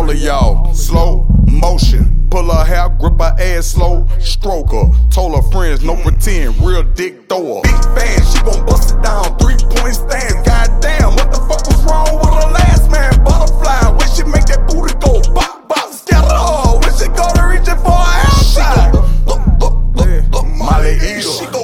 all of y'all. Slow motion, pull her hair, grip her ass slow, stroke her. Told her friends, no pretend, real dick thrower. Big fan, she gon' bust it down, 3-point stance. Goddamn, what the fuck was wrong with her last man? Butterfly, when she make that booty go bop bop, scatter her. When she go to reach it for her outside. Molly eater, she go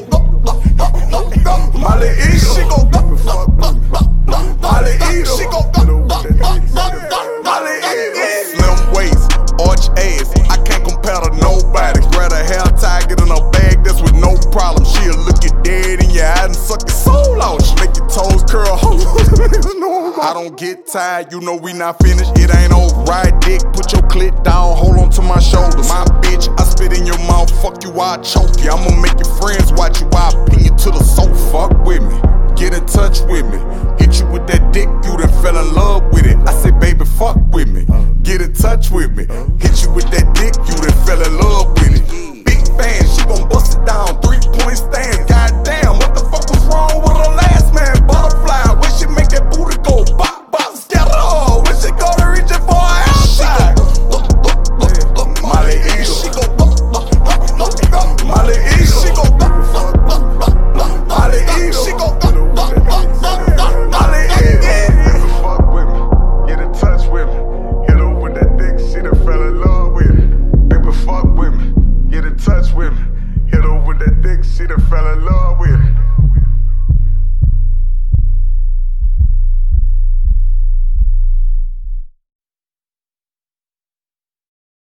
Molly eater, she go Molly eater, she go Molly eater. Slim waist, arch ass, I can't compare to nobody. Grab her hair tie, get in her bag, that's with no problem. She'll look you dead in your eye and suck your soul out. She make your toes curl. I don't get tired, you know we not finished. It ain't over. Ride dick, put your clit down, hold on to my shoulders. My bitch, I spit in your mouth, fuck you, I'll choke you. I'ma make your friends watch you, I'll pin you to the sofa. Fuck with me, get in touch with me. Hit you with that dick, you done fell in love with it. I say, baby, fuck with me, get in touch with me. Hit you with that dick, you done fell in love with it. Big fan, she gon' bust it down, 3-point stance. Goddamn, what the fuck was wrong with her last man? Butterfly, when she make that booty go bop bop, scatter her. When she go to reach it for her outside. Molly eater, she go Molly eater, she go Molly eater, she go Molly eater. Fuck with me, get in touch with me. Hit her with that dick, she done fell in love with it. Baby, fuck with me, get in touch with me. Hit her with that dick, she done fell in love with it.